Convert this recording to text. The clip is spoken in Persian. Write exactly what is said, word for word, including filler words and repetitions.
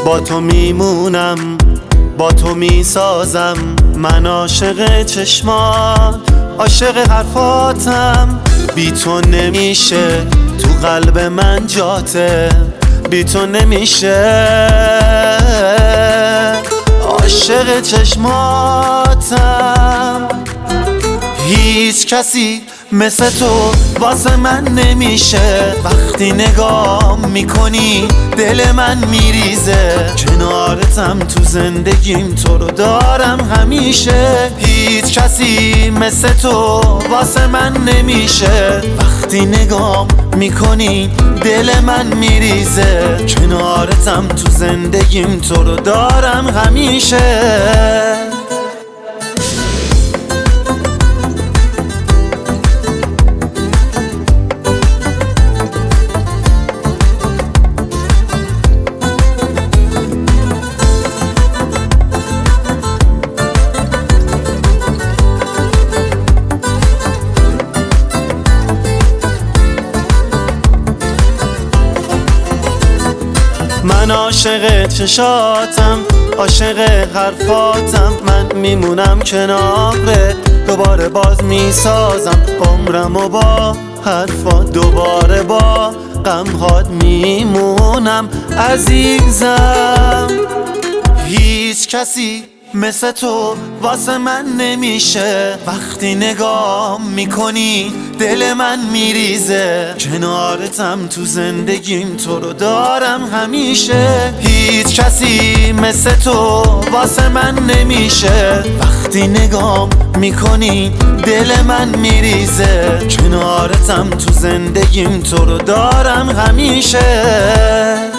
با تو میمونم، با تو میسازم. من عاشق چشمات، عاشق حرفاتم. بی تو نمیشه تو قلب من جاته، بی تو نمیشه. عاشق چشماتم، هیچ کسی مثل تو واسه من نمیشه. وقتی نگاه میکنی دل من میریزه. کنارتم تو زندگیم، تو رو دارم همیشه. هیچ کسی مثل تو واسه من نمیشه. وقتی نگاه میکنی دل من میریزه. کنارتم تو زندگیم، تو رو دارم همیشه. من عاشق چشاتم، عاشق حرفاتم. من میمونم کنارت، دوباره باز میسازم عمرمو با حرفات. دوباره با غمهات میمونم عزیزم. هیچ کسی مثل تو واسه من نمیشه. وقتی نگاه میکنی دل من میریزه. کنارتم تو زندگیم، تو رو دارم همیشه. هیچ کسی مثل تو واسه من نمیشه. وقتی نگاه میکنی دل من میریزه. کنارتم تو زندگیم، تو رو دارم همیشه.